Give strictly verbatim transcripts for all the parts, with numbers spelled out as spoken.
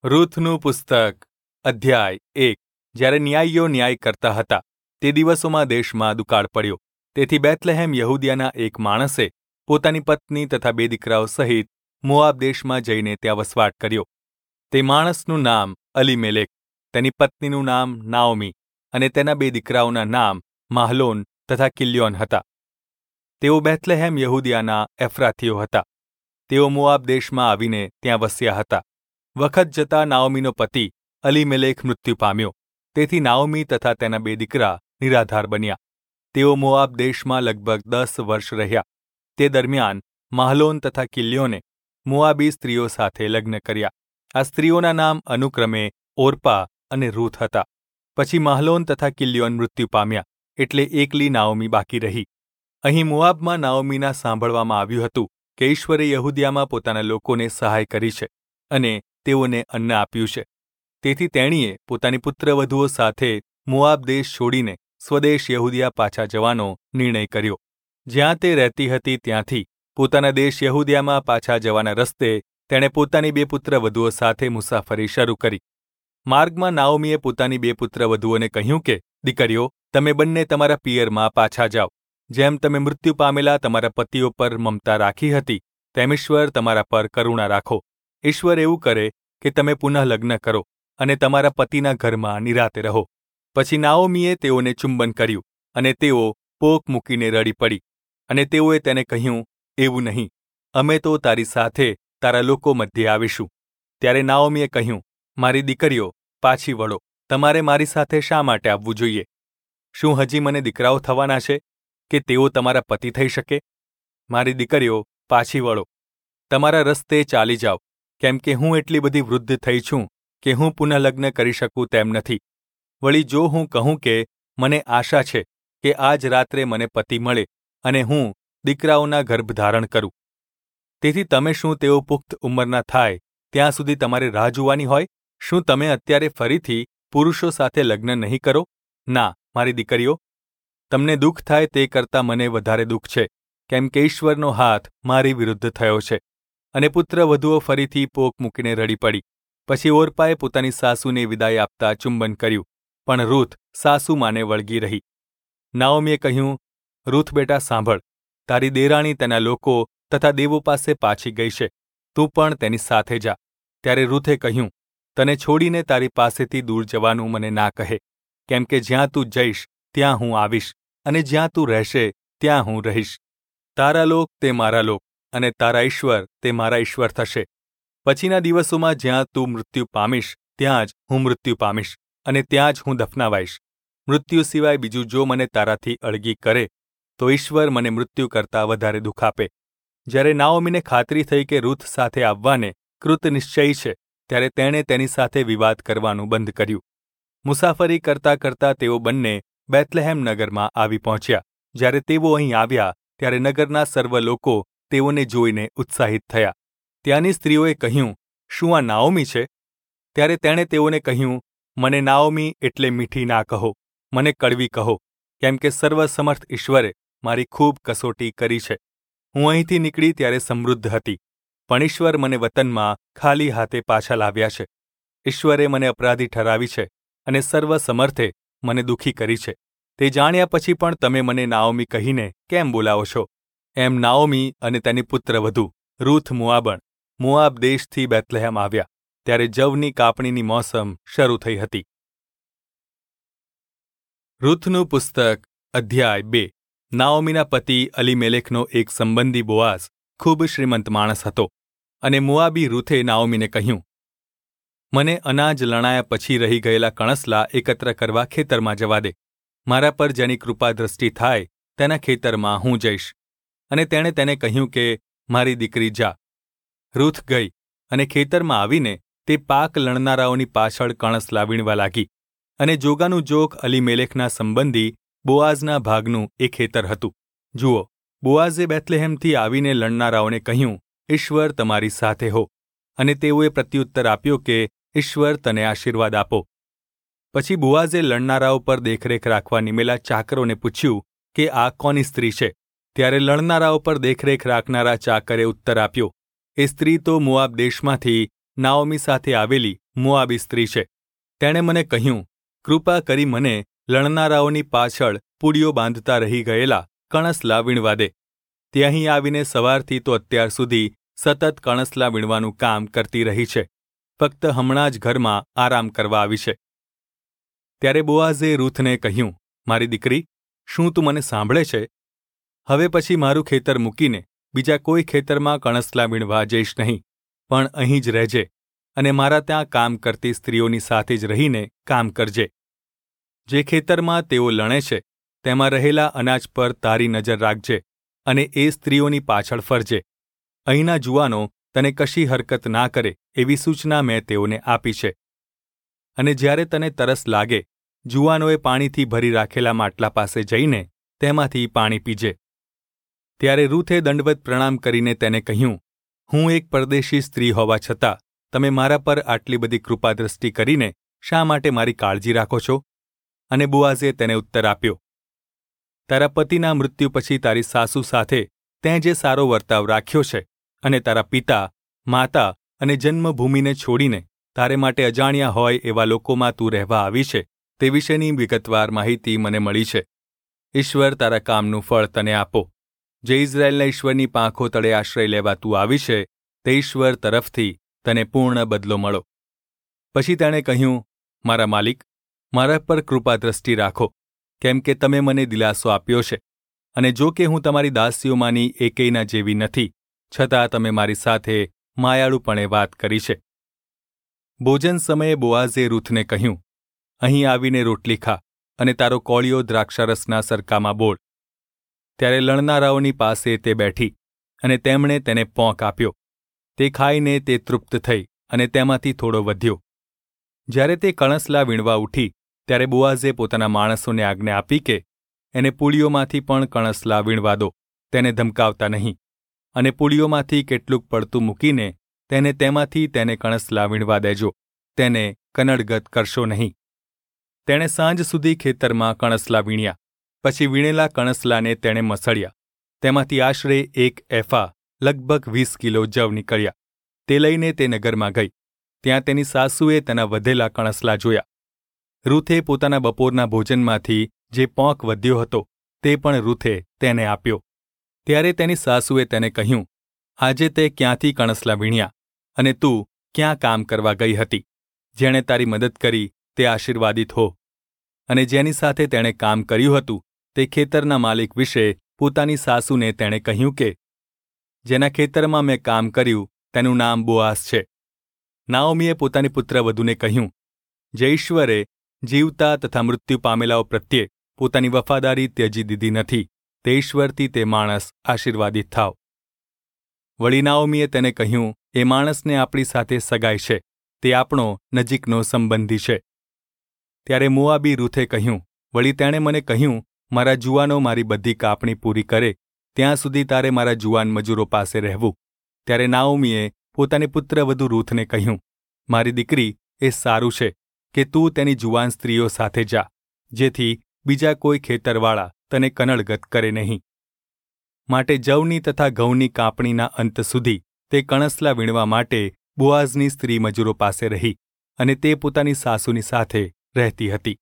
રૂથનું પુસ્તક અધ્યાય એક. જ્યારે ન્યાયીઓ ન્યાય કરતા હતા તે દિવસોમાં દેશમાં દુકાળ પડ્યો. તેથી બેથલેહેમ યહૂદિયાના એક માણસે પોતાની પત્ની તથા બે દીકરાઓ સહિત મોઆબ દેશમાં જઈને ત્યાં વસવાટ કર્યો. તે માણસનું નામ અલીમેલેક, તેની પત્નીનું નામ નાઓમી અને તેના બે દીકરાઓના નામ માહલોન તથા કિલ્યોન હતા. તેઓ બેથલેહેમ યહૂદિયાના એફ્રાથીઓ હતા. તેઓ મોઆબ દેશમાં આવીને ત્યાં વસ્યા હતા. વખત જતાં નાઓમીનો પતિ અલીમેલેક મૃત્યુ પામ્યો. તેથી નાઓમી તથા તેના બે દીકરા નિરાધાર બન્યા. તેઓ મોઆબ દેશમાં લગભગ દસ વર્ષ રહ્યા. તે દરમિયાન માહલોન તથા કિલ્યોને મોઆબી સ્ત્રીઓ સાથે લગ્ન કર્યા. આ સ્ત્રીઓના નામ અનુક્રમે ઓર્પા અને રૂથ હતા. પછી માહલોન તથા કિલ્યોન મૃત્યુ પામ્યા, એટલે એકલી નાઓમી બાકી રહી. અહીં મોઆબમાં નાઓમીના સાંભળવામાં આવ્યું હતું કે ઈશ્વરે યહૂદિયામાં પોતાના લોકોને સહાય કરી છે અને તેઓને અન્ન આપ્યું છે. તેથી તેણીએ પોતાની પુત્રવધુઓ સાથે મોઆબ દેશ છોડીને સ્વદેશ યહૂદિયા પાછા જવાનો નિર્ણય કર્યો. જ્યાં તે રહેતી હતી ત્યાંથી પોતાના દેશ યહૂદિયામાં પાછા જવાના રસ્તે તેણે પોતાની બે પુત્રવધુઓ સાથે મુસાફરી શરૂ કરી. માર્ગમાં નાઓમીએ પોતાની બે પુત્રવધુઓને કહ્યું કે, દીકરીઓ, તમે બંને તમારા પિયરમાં પાછા જાઓ. જેમ તમે મૃત્યુ પામેલા તમારા પતિઓ પર મમતા રાખી હતી તેમ ઈશ્વર તમારા પર કરુણા રાખો. ઈશ્વર એવું કરે કે તમે પુનઃ લગ્ન કરો અને તમારા પતિના ઘરમાં નિરાતે રહો. પછી નાઓમીએ તેઓને ચુંબન કર્યું અને તેઓ પોક મૂકીને રડી પડી. અને તેઓએ તેને કહ્યું, એવું નહીં, અમે તો તારી સાથે તારા લોકો મધ્યે આવીશું. ત્યારે નાઓમીએ કહ્યું, મારી દીકરીઓ, પાછી વળો. તમારે મારી સાથે શા માટે આવવું જોઈએ? શું હજી મને દીકરાઓ થવાના છે કે તેઓ તમારા પતિ થઈ શકે? મારી દીકરીઓ, પાછી વળો. તમારા રસ્તે ચાલી જાઓ, કેમ કે હું એટલી બધી વૃદ્ધ થઈ છું કે હું પુનઃલગ્ન કરી શકું તેમ નથી. વળી જો હું કહું કે મને આશા છે કે આજ રાત્રે મને પતિ મળે અને હું દીકરાઓના ગર્ભ ધારણ કરું. તેથી તમે શું તેઓ પુખ્ત ઉંમરના થાય ત્યાં સુધી તમારે રાહ જોવાની હોય? શું તમે અત્યારે ફરીથી પુરુષો સાથે લગ્ન નહીં કરો? ના, મારી દીકરીઓ, તમને દુઃખ થાય તે કરતાં મને વધારે દુઃખ છે, કેમ કે ઈશ્વરનો હાથ મારી વિરુદ્ધ થયો છે. અને પુત્રવધુઓ ફરીથી પોક મૂકીને રડી પડી. પછી ઓર્પાએ પોતાની સાસુને વિદાય આપતા ચુંબન કર્યું, પણ રૂથ સાસુમાને વળગી રહી. નાઓમીએ કહ્યું, રૂથ બેટા સાંભળ, તારી દેરાણી તેના લોકો તથા દેવો પાસે પાછી ગઈ છે, તું પણ તેની સાથે જા. ત્યારે રૂથે કહ્યું, તને છોડીને તારી પાસેથી દૂર જવાનું મને ના કહે, કેમ કે જ્યાં તું જઈશ ત્યાં હું આવીશ અને જ્યાં તું રહેશે ત્યાં હું રહીશ. તારા લોક તે મારા લોક અને તારા ઈશ્વર તે મારા ઈશ્વર થશે. પછીના દિવસોમાં જ્યાં તું મૃત્યુ પામીશ ત્યાં જ હું મૃત્યુ પામીશ અને ત્યાં જ હું દફનાવાઈશ. મૃત્યુ સિવાય બીજું જો મને તારાથી અળગી કરે તો ઈશ્વર મને મૃત્યુ કરતાં વધારે દુઃખ આપે. જ્યારે નાઓમીને ખાતરી થઈ કે રૂથ સાથે આવવાને કૃત નિશ્ચયી છે, ત્યારે તેણે તેની સાથે વિવાદ કરવાનું બંધ કર્યું. મુસાફરી કરતાં કરતાં તેઓ બંને બેથલેહેમ નગરમાં આવી પહોંચ્યા. જ્યારે તેઓ અહીં આવ્યા ત્યારે નગરના સર્વ લોકો તેઓને જોઈને ઉત્સાહિત થયા. ત્યાંની સ્ત્રીઓએ કહ્યું, શું આ નાઓમી છે? ત્યારે તેણે તેઓને કહ્યું, મને નાઓમી એટલે મીઠી ના કહો, મને કડવી કહો, કેમ કે સર્વસમર્થ ઈશ્વરે મારી ખૂબ કસોટી કરી છે. હું અહીંથી નીકળી ત્યારે સમૃદ્ધ હતી, પણ ઈશ્વર મને વતનમાં ખાલી હાથે પાછા લાવ્યા છે. ઈશ્વરે મને અપરાધી ઠરાવી છે અને સર્વસમર્થે મને દુઃખી કરી છે. તે જાણ્યા પછી પણ તમે મને નાઓમી કહીને કેમ બોલાવો છો? એમ નાઓમી અને તેની પુત્રવધુ રૂથ મોઆબણ મોઆબ દેશથી બેથલેહેમ આવ્યા ત્યારે જવની કાપણીની મોસમ શરૂ થઈ હતી. રૂથનું પુસ્તક અધ્યાય બે. નાઓમીના પતિ અલીમેલેકનો એક સંબંધી બોઆઝ ખૂબ શ્રીમંત માણસ હતો અને મોઆબી રૂથે નાઓમીને કહ્યું, મને અનાજ લણાયા પછી રહી ગયેલા કણસલા એકત્ર કરવા ખેતરમાં જવા દે. મારા પર જેની કૃપા દ્રષ્ટિ થાય તેના ખેતરમાં હું જઈશ. અને તેણે તેને કહ્યું કે મારી દીકરી જા. રૂથ ગઈ અને ખેતરમાં આવીને તે પાક લણનારાઓની પાછળ કણસલા વીણવા લાગી. અને જોગાનું જોગ અલીમેલેકના સંબંધી બોઆઝના ભાગનું એ ખેતર હતું. જુઓ, બોઆઝે બેથલેહેમથી આવીને લણનારાઓને કહ્યું, ઈશ્વર તમારી સાથે હો. અને તેઓએ પ્રત્યુત્તર આપ્યો કે ઈશ્વર તને આશીર્વાદ આપો. પછી બોઆઝે લણનારાઓ પર દેખરેખ રાખવા નિમેલા ચાકરોને પૂછ્યું કે આ કોની સ્ત્રી છે? ત્યારે લણનારાઓ પર દેખરેખ રાખનારા ચાકરે ઉત્તર આપ્યો, એ સ્ત્રી તો મોઆબ દેશમાંથી નાઓમી સાથે આવેલી મોઆબી સ્ત્રી છે. તેણે મને કહ્યું, કૃપા કરી મને લણનારાઓની પાછળ પૂડીઓ બાંધતા રહી ગયેલા કણસલા વીણવા દે. તે અહીં આવીને સવારથી તો અત્યાર સુધી સતત કણસલા વીણવાનું કામ કરતી રહી છે. ફક્ત હમણાં જ ઘરમાં આરામ કરવા આવી છે. ત્યારે બોઆઝે રૂથને કહ્યું, મારી દીકરી, શું તું મને સાંભળે છે? હવે પછી મારું ખેતર મૂકીને બીજા કોઈ ખેતરમાં કણસલા વીણવા જઈશ નહીં, પણ અહીં જ રહેજે અને મારા ત્યાં કામ કરતી સ્ત્રીઓની સાથે જ રહીને કામ કરજે. જે ખેતરમાં તેઓ લણે છે તેમાં રહેલા અનાજ પર તારી નજર રાખજે અને એ સ્ત્રીઓની પાછળ ફરજે. અહીંના જુવાનો તને કશી હરકત ના કરે એવી સૂચના મેં તેઓને આપી છે. અને જ્યારે તને તરસ લાગે, જુવાનોએ પાણીથી ભરી રાખેલા માટલા પાસે જઈને તેમાંથી પાણી પીજે. ત્યારે રૂથે દંડવત પ્રણામ કરીને તેને કહ્યું, હું એક પરદેશી સ્ત્રી હોવા છતાં તમે મારા પર આટલી બધી કૃપાદ્રષ્ટિ કરીને શા માટે મારી કાળજી રાખો છો? અને બોઆઝે તેને ઉત્તર આપ્યો, તારા પતિના મૃત્યુ પછી તારી સાસુ સાથે તેં જે સારો વર્તાવ રાખ્યો છે અને તારા પિતા, માતા અને જન્મભૂમિને છોડીને તારે માટે અજાણ્યા હોય એવા લોકોમાં તું રહેવા આવી છે તે વિશેની વિગતવાર માહિતી મને મળી છે. ઈશ્વર તારા કામનું ફળ તને આપો. જે ઇઝરાયેલના ઈશ્વરની પાંખો તળે આશ્રય લેવા તું આવી છે તે ઈશ્વર તરફથી તને પૂર્ણ બદલો મળો. પછી તેણે કહ્યું, મારા માલિક, મારા પર કૃપા દ્રષ્ટિ રાખો, કેમ કે તમે મને દિલાસો આપ્યો છે, અને જો કે હું તમારી દાસીઓમાંની એકેયના જેવી નથી, છતાં તમે મારી સાથે માયાળુપણે વાત કરી છે. ભોજન સમયે બોઆઝે રૂથને કહ્યું, અહીં આવીને રોટલી ખા અને તારો કોળિયો દ્રાક્ષારસના સરકામાં બોળ. ત્યારે લણનારાઓની પાસે તે બેઠી અને તેમણે તેને પોંક આપ્યો. તે ખાઈને તે તૃપ્ત થઈ અને તેમાંથી થોડો વધ્યો. જ્યારે તે કણસલા વીણવા ઉઠી ત્યારે બોઆઝે પોતાના માણસોને આજ્ઞા આપી કે એને પૂળીઓમાંથી પણ કણસલા વીણવા દો, તેને ધમકાવતા નહીં, અને પૂળીઓમાંથી કેટલુંક પડતું મૂકીને તેને તેમાંથી તેને કણસલા વીણવા દેજો, તેને કનડગત કરશો નહીં. તેણે સાંજ સુધી ખેતરમાં કણસલા વીણ્યા. પછી વીણેલા કણસલાને તેણે મસળ્યા. તેમાંથી આશરે એક એફા લગભગ વીસ કિલો જવ નીકળ્યા. તે લઈને તે નગરમાં ગઈ. ત્યાં તેની સાસુએ તેના વધેલા કણસલા જોયા. રૂથે પોતાના બપોરના ભોજનમાંથી જે પોંક વધ્યો હતો તે પણ રૂથે તેને આપ્યો. ત્યારે તેની સાસુએ તેને કહ્યું, આજે તે ક્યાંથી કણસલા વીણ્યા અને તું ક્યાં કામ કરવા ગઈ હતી? જેણે તારી મદદ કરી તે આશીર્વાદિત હો. અને જેની સાથે તેણે કામ કર્યું હતું તે ખેતરના માલિક વિશે પોતાની સાસુને તેણે કહ્યું કે જેના ખેતરમાં મેં કામ કર્યું તેનું નામ બોઆઝ છે. નાઓમીએ પોતાની પુત્રવધૂને કહ્યું, જે ઈશ્વરે જીવતા તથા મૃત્યુ પામેલાઓ પ્રત્યે પોતાની વફાદારી ત્યજી દીધી નથી, તે ઈશ્વરથી તે માણસ આશીર્વાદિત થાવ. વળી નાઓમીએ તેને કહ્યું, એ માણસને આપણી સાથે સગાઈ છે, તે આપણો નજીકનો સંબંધી છે. ત્યારે મોઆબી રૂથે કહ્યું, વળી તેણે મને કહ્યું, મારા જુવાનો મારી બધી કાપણી પૂરી કરે ત્યાં સુધી તારે મારા જુવાન મજૂરો પાસે રહેવું. ત્યારે નાઓમીએ પોતાની પુત્રવધુ રૂથને કહ્યું, મારી દીકરી, એ સારું છે કે તું તેની જુવાન સ્ત્રીઓ સાથે જા, જેથી બીજા કોઈ ખેતરવાળા તને કનડગત કરે નહીં. માટે જવની તથા ઘઉંની કાપણીના અંત સુધી તે કણસલા વીણવા માટે બોઆઝની સ્ત્રી મજૂરો પાસે રહી, અને તે પોતાની સાસુની સાથે રહેતી હતી.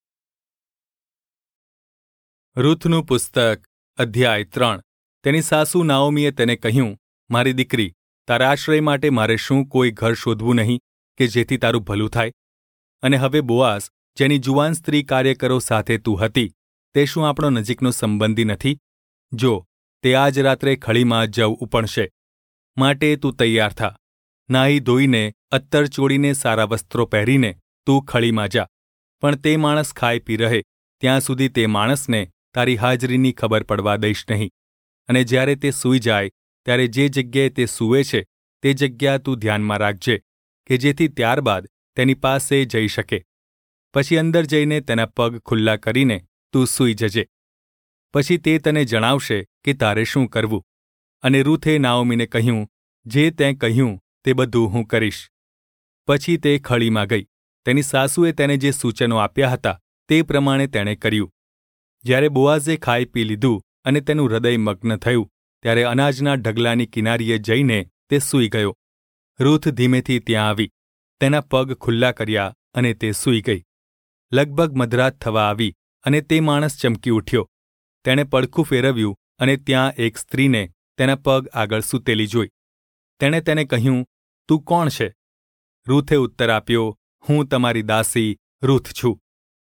રૂથનું પુસ્તક અધ્યાય ત્રણ. તેની સાસુ નાઓમીએ તેને કહ્યું, મારી દીકરી, તારા આશ્રય માટે મારે શું કોઈ ઘર શોધવું નહીં કે જેથી તારું ભલું થાય? અને હવે બોઆઝ, જેની જુવાન સ્ત્રી કાર્યકરો સાથે તું હતી, તે શું આપણો નજીકનો સંબંધી નથી? જો, તે આજ રાત્રે ખળીમાં જવ ઉપણશે. માટે તું તૈયાર થા. નાહી ધોઈને અત્તર ચોળીને સારા વસ્ત્રો પહેરીને તું ખળીમાં જા. પણ તે માણસ ખાઈ પી રહે ત્યાં સુધી તે માણસને તારી હાજરીની ખબર પડવા દઈશ નહીં. અને જ્યારે તે સૂઈ જાય ત્યારે જે જગ્યાએ તે સૂવે છે તે જગ્યા તું ધ્યાનમાં રાખજે, કે જેથી ત્યારબાદ તેની પાસે જઈ શકે. પછી અંદર જઈને તેના પગ ખુલ્લા કરીને તું સૂઈ જજે. પછી તે તને જણાવશે કે તારે શું કરવું. અને રૂથે નાઓમીને કહ્યું, જે તેં કહ્યું તે બધું હું કરીશ. પછી તે ખળીમાં ગઈ. તેની સાસુએ તેને જે સૂચનો આપ્યા હતા તે પ્રમાણે તેણે કર્યું. જ્યારે બોઆઝે ખાઈ પી લીધું અને તેનું હૃદય મગ્ન થયું ત્યારે અનાજના ઢગલાની કિનારીએ જઈને તે સૂઈ ગયો. રૂથ ધીમેથી ત્યાં આવી, તેના પગ ખુલ્લા કર્યા અને તે સૂઈ ગઈ. લગભગ મધરાત થવા આવી અને તે માણસ ચમકી ઉઠ્યો. તેણે પડખું ફેરવ્યું અને ત્યાં એક સ્ત્રીને તેના પગ આગળ સૂતેલી જોઈ. તેણે તેને કહ્યું, તું કોણ છે? રૂથે ઉત્તર આપ્યો, હું તમારી દાસી રૂથ છું.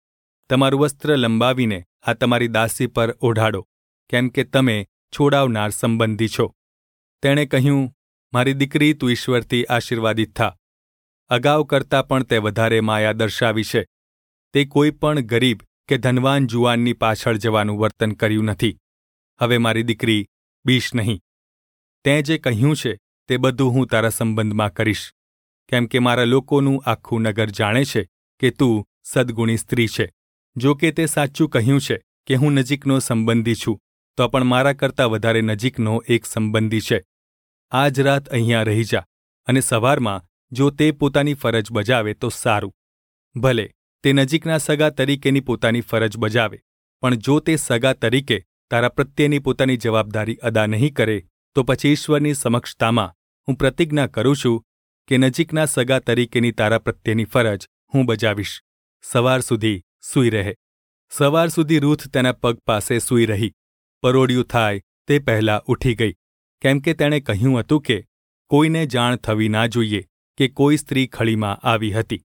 તમારું વસ્ત્ર લંબાવીને આ તમારી દાસી પર ઓઢાડો, કેમ કે તમે છોડાવનાર સંબંધી છો. તેણે કહ્યું, મારી દીકરી, તું ઈશ્વરથી આશીર્વાદિત થા. અગાઉ કરતાં પણ તે વધારે માયા દર્શાવી છે. તે કોઈ પણ ગરીબ કે ધનવાન જુવાનની પાછળ જવાનું વર્તન કર્યું નથી. હવે મારી દીકરી, બીશ નહીં. તેં જે કહ્યું છે તે બધું હું તારા સંબંધમાં કરીશ, કેમ કે મારા લોકોનું આખું નગર જાણે છે કે તું સદ્ગુણી સ્ત્રી છે. જો કે તે સાચું કહ્યું છે કે હું નજીકનો સંબંધી છું, તો પણ મારા કરતાં વધારે નજીકનો એક સંબંધી છે. આજ રાત અહીંયા રહી જા, અને સવારમાં જો તે પોતાની ફરજ બજાવે તો સારું. ભલે તે નજીકના સગા તરીકેની પોતાની ફરજ બજાવે, પણ જો તે સગા તરીકે તારા પ્રત્યેની પોતાની જવાબદારી અદા નહીં કરે, તો પછી ઈશ્વરની સમક્ષતામાં હું પ્રતિજ્ઞા કરું છું કે નજીકના સગા તરીકેની તારા પ્રત્યેની ફરજ હું બજાવીશ. સવાર સુધી સૂઈ રહે. સવાર સુધી રૂથ તેના પગ પાસે સૂઈ રહી. પરોડિયું થાય તે પહેલાં ઉઠી ગઈ, કેમ કે તેણે કહ્યું હતું કે કોઈને જાણ થવી ના જોઈએ કે કોઈ સ્ત્રી ખળીમાં આવી હતી.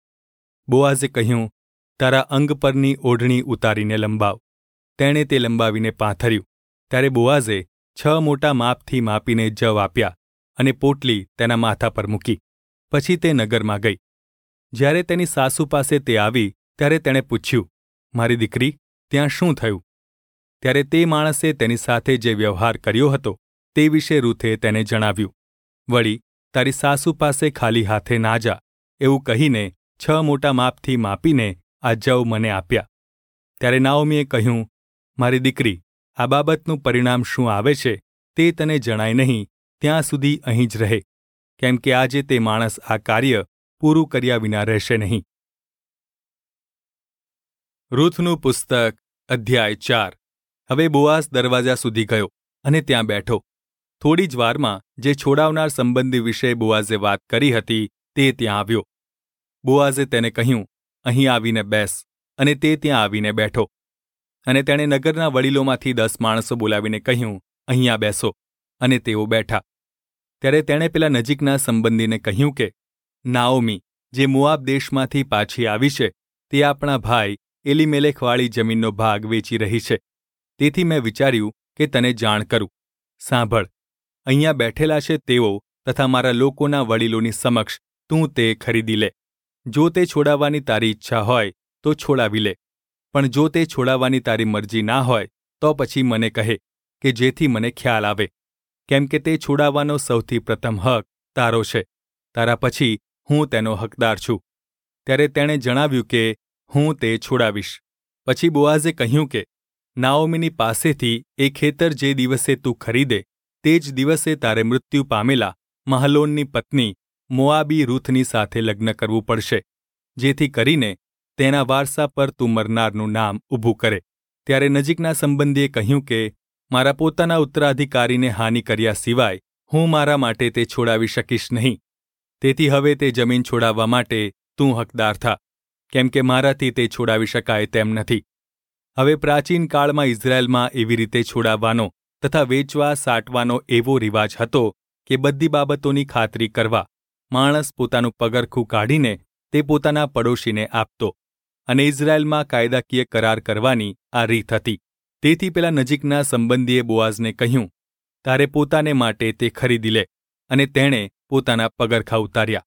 બોઆઝે કહ્યું, તારા અંગ પરની ઓઢણી ઉતારીને લંબાવ. તેણે તે લંબાવીને પાથર્યું. ત્યારે બોઆઝે છ મોટા માપથી માપીને જવ આપ્યા અને પોટલી તેના માથા પર મૂકી. પછી તે નગરમાં ગઈ. જ્યારે તેની સાસુ પાસે તે આવી ત્યારે તેણે પૂછ્યું, મારી દીકરી, ત્યાં શું થયું? ત્યારે તે માણસે તેની સાથે જે વ્યવહાર કર્યો હતો તે વિશે રૂથે તેને જણાવ્યું. વળી તારી સાસુ પાસે ખાલી હાથે ના જા, એવું કહીને છ મોટા માપથી માપીને આ જવ મને આપ્યા. ત્યારે નાઓમીએ કહ્યું, મારી દીકરી, આ બાબતનું પરિણામ શું આવે છે તે તને જણાય નહીં ત્યાં સુધી અહીં જ રહે, કેમ કે આજે તે માણસ આ કાર્ય પૂરું કર્યા વિના રહેશે નહીં. રૂથનું પુસ્તક અધ્યાય ચાર. હવે બોઆઝ દરવાજા સુધી ગયો અને ત્યાં બેઠો. થોડી જ વારમાં જે છોડાવનાર સંબંધી વિશે બોઆઝે વાત કરી હતી તે ત્યાં આવ્યો. બોઆઝે તેને કહ્યું, અહીં આવીને બેસ, અને તે ત્યાં આવીને બેઠો. અને તેણે નગરના વડીલોમાંથી દસ માણસો બોલાવીને કહ્યું, અહીંયા બેસો, અને તેઓ બેઠા. ત્યારે તેણે પેલા નજીકના સંબંધીને કહ્યું કે નાઓમી, જે મોઆબ દેશમાંથી પાછી આવી છે, તે આપણા ભાઈ એલીમેલેખવાળી જમીનનો ભાગ વેચી રહી છે. તેથી મેં વિચાર્યું કે તને જાણ કરું. સાંભળ, અહીંયા બેઠેલા છે તેઓ તથા મારા લોકોના વડીલોની સમક્ષ તું તે ખરીદી લે. જો તે છોડાવવાની તારી ઈચ્છા હોય તો છોડાવી લે, પણ જો તે છોડાવવાની તારી મરજી ના હોય તો પછી મને કહે, કે જેથી મને ખ્યાલ આવે, કેમ કે તે છોડાવવાનો સૌથી પ્રથમ હક તારો છે. તારા પછી હું તેનો હકદાર છું. ત્યારે તેણે જણાવ્યું કે હું તે છોડાવીશ. પછી બોઆઝે કહ્યું કે નાઓમીની પાસેથી એ ખેતર જે દિવસે તું ખરીદે તે જ દિવસે તારે મૃત્યુ પામેલા મહલોનની પત્ની મોઆબી રૂથની સાથે લગ્ન કરવું પડશે, જેથી કરીને તેના વારસા પર તું મરનારનું નામ ઊભું કરે. ત્યારે નજીકના સંબંધીએ કહ્યું કે મારા પોતાના ઉત્તરાધિકારીને હાનિ કર્યા સિવાય હું મારા માટે તે છોડાવી શકીશ નહીં. તેથી હવે તે જમીન છોડાવવા માટે તું હકદાર થા, કેમ કે મારાથી તે છોડાવી શકાય તેમ નથી. હવે પ્રાચીન કાળમાં ઇઝરાયેલમાં એવી રીતે છોડાવવાનો તથા વેચવા સાટવાનો એવો રિવાજ હતો કે બધી બાબતોની ખાતરી કરવા માણસ પોતાનું પગરખું કાઢીને તે પોતાના પડોશીને આપતો, અને ઇઝરાયેલમાં કાયદાકીય કરાર કરવાની આ રીત હતી. તેથી પેલા નજીકના સંબંધીએ બોઆઝને કહ્યું, તારે પોતાને માટે તે ખરીદી લે, અને તેણે પોતાના પગરખા ઉતાર્યા.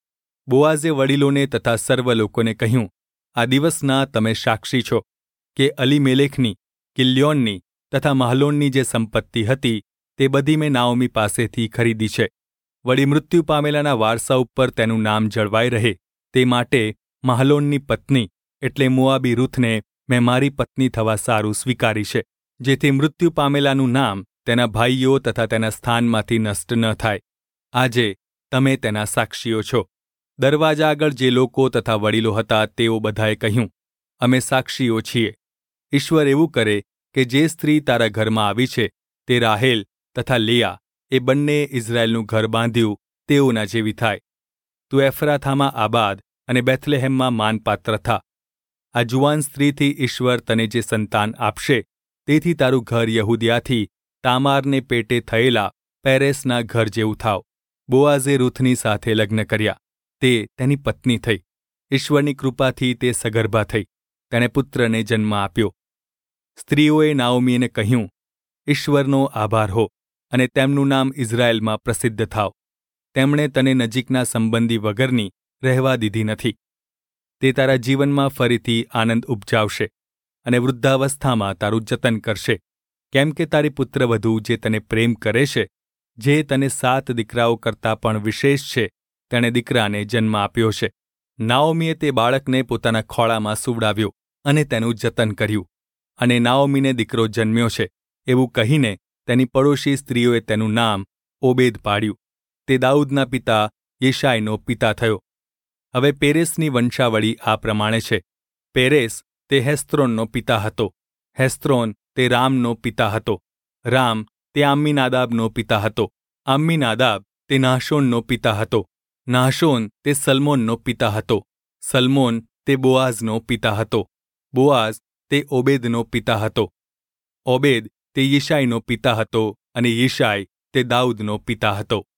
બોઆઝે વડીલોને તથા સર્વ લોકોને કહ્યું, આ દિવસના તમે સાક્ષી છો કે અલીમેલેખની, કિલ્યોનની તથા મહલોનની જે સંપત્તિ હતી તે બધી મેં નાઓમી પાસેથી ખરીદી છે. વળી મૃત્યુ પામેલાના વારસા ઉપર તેનું નામ જળવાઈ રહે તે માટે મહલોનની પત્ની એટલે મોઆબી રૂથને મેં મારી પત્ની થવા સારું સ્વીકારી છે, જેથી મૃત્યુ પામેલાનું નામ તેના ભાઈઓ તથા તેના સ્થાનમાંથી નષ્ટ ન થાય. આજે તમે તેના સાક્ષીઓ છો. દરવાજા આગળ જે લોકો તથા વડીલો હતા તેઓ બધાએ કહ્યું, અમે સાક્ષીઓ છીએ. ઈશ્વર એવું કરે કે જે સ્ત્રી તારા ઘરમાં આવી છે તે રાહેલ તથા લેયા એ બંને ઇઝરાયેલનું ઘર બાંધ્યું તેઓના જેવી થાય. તું એફરાથામાં આબાદ અને બેથલેહેમમાં માનપાત્ર થા. આ જુવાન સ્ત્રીથી ઈશ્વર તને જે સંતાન આપશે તેથી તારું ઘર યહૂદિયાથી તામારને પેટે થયેલા પેરેસના ઘર જેવું થાવ. બોઆઝે રૂથની સાથે લગ્ન કર્યા. તે તેની પત્ની થઈ. ઈશ્વરની કૃપાથી તે સગર્ભા થઈ. તેણે પુત્રને જન્મ આપ્યો. સ્ત્રીઓએ નાઓમીને કહ્યું, ઈશ્વરનો આભાર હો અને તેમનું નામ ઇઝરાયેલમાં પ્રસિદ્ધ થાવ. તેમણે તને નજીકના સંબંધી વગરની રહેવા દીધી નથી. તે તારા જીવનમાં ફરીથી આનંદ ઉપજાવશે અને વૃદ્ધાવસ્થામાં તારું જતન કરશે, કેમ કે તારી પુત્રવધુ જે તને પ્રેમ કરે છે, જે તને સાત દીકરાઓ કરતાં પણ વિશેષ છે, તેણે દીકરાને જન્મ આપ્યો છે. નાઓમીએ તે બાળકને પોતાના ખોળામાં સુવડાવ્યો અને તેનું જતન કર્યું. અને નાઓમીને દીકરો જન્મ્યો છે એવું કહીને તેની પડોશી સ્ત્રીઓએ તેનું નામ ઓબેદ પાડ્યું. તે દાઉદના પિતા યિશાયનો પિતા થયો. હવે પેરેસની વંશાવળી આ પ્રમાણે છે. પેરેસ તે હેસ્ત્રોનનો પિતા હતો. હેસ્ત્રોન તે રામનો પિતા હતો. રામ તે આમ્મીનાદાબનો પિતા હતો. આમ્મીનાદાબ તે નાહશોનનો પિતા હતો. નાહશોન તે સલ્મોનનો પિતા હતો. સલ્મોન તે બોઆઝનો પિતા હતો. બોઆઝ તે ઓબેદનો પિતા હતો. ઓબેદ તે યિશાયનો પિતા હતો અને યિશાય તે દાઉદનો પિતા હતો.